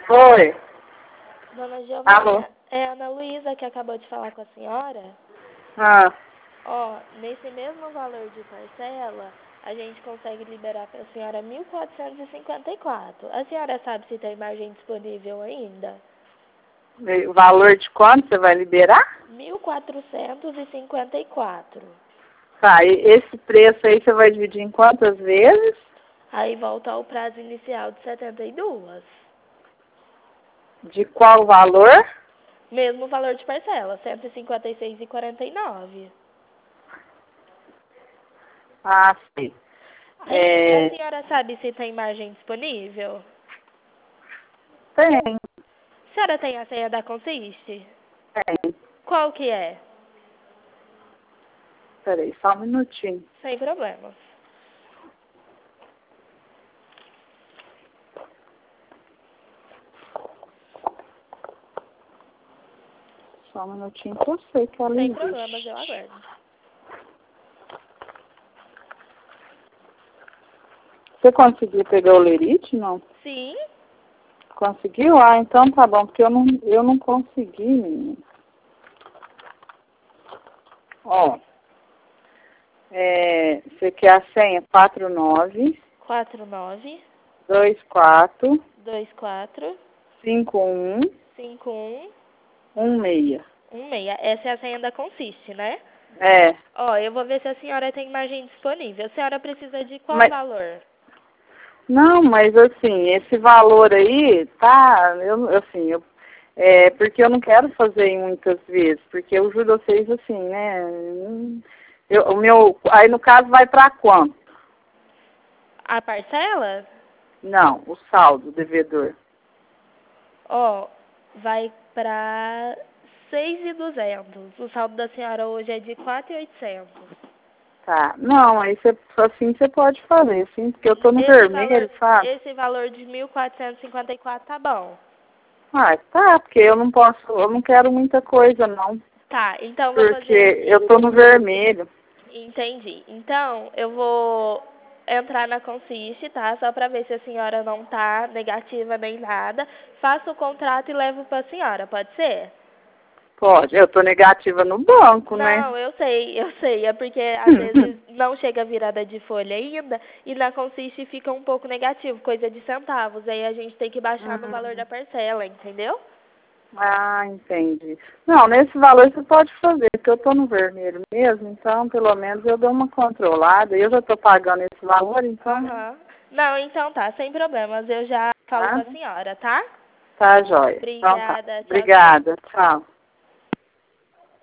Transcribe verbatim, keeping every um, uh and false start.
Oi. Dona Alô? Giovana, é a Ana Luísa que acabou de falar com a senhora. Ah, Ó, nesse mesmo valor de parcela, a gente consegue liberar para a senhora mil quatrocentos e cinquenta e quatro. A senhora sabe se tem margem disponível ainda? o valor de quanto você vai liberar? mil quatrocentos e cinquenta e quatro. Tá, e esse preço aí você vai dividir em quantas vezes? Aí volta ao prazo inicial de setenta e duas. De qual valor? Mesmo valor de parcela, cento e cinquenta e seis reais e quarenta e nove centavos. Ah, sim. Aí, a É, senhora sabe se tem margem disponível? tem, A senhora tem a senha da Consiste? tem. Qual que é? Peraí, só um minutinho. Sem problemas. Só um minutinho que eu sei que ela Sem existe. problemas, eu aguardo. Você conseguiu pegar o lerite, não? Sim? Conseguiu? Ah, então tá bom, porque eu não, eu não consegui, menina. Ó, é, você quer a senha quatro nove quatro nove dois quatro dois quatro cinco um cinco um um seis. um seis. Essa é a senha da Consiste, né? É, Ó, eu vou ver se a senhora tem margem disponível. A senhora precisa de qual mas, valor? não, mas assim, esse valor aí, tá, eu, assim, eu, é, porque eu não quero fazer em muitas vezes, porque eu juro a vocês assim, né, eu, o meu, aí no caso vai para quanto? A parcela? Não, o saldo, o devedor. Ó, vai pra seis mil e duzentos. O saldo da senhora hoje é de quatro mil e oitocentos. Tá, não, aí você, assim você pode fazer, assim, porque eu tô no Esse valor, vermelho, sabe? esse valor de mil quatrocentos e cinquenta e quatro tá bom. Ah, tá, porque eu não posso, eu não quero muita coisa, não, Tá, então vou porque fazer assim. eu tô no vermelho. Entendi. Então, eu vou entrar na Consiste, tá? Só pra ver se a senhora não tá negativa nem nada. Faço o contrato e levo pra senhora, pode ser? Pode, eu tô negativa no banco, né? Não, eu sei, eu sei. É porque às vezes não chega a virada de folha ainda e na Consiste fica um pouco negativo, coisa de centavos. Aí a gente tem que baixar no valor Hum. da parcela, entendeu? Ah, entendi. Não, nesse valor você pode fazer, porque eu tô no vermelho mesmo, então pelo menos eu dou uma controlada. Eu já tô pagando esse valor, então, Aham. Não, então tá, sem problemas. Eu já falo com tá? a senhora, tá? Tá, joia. Então tá. Obrigada, tchau, tchau. Obrigada, tchau.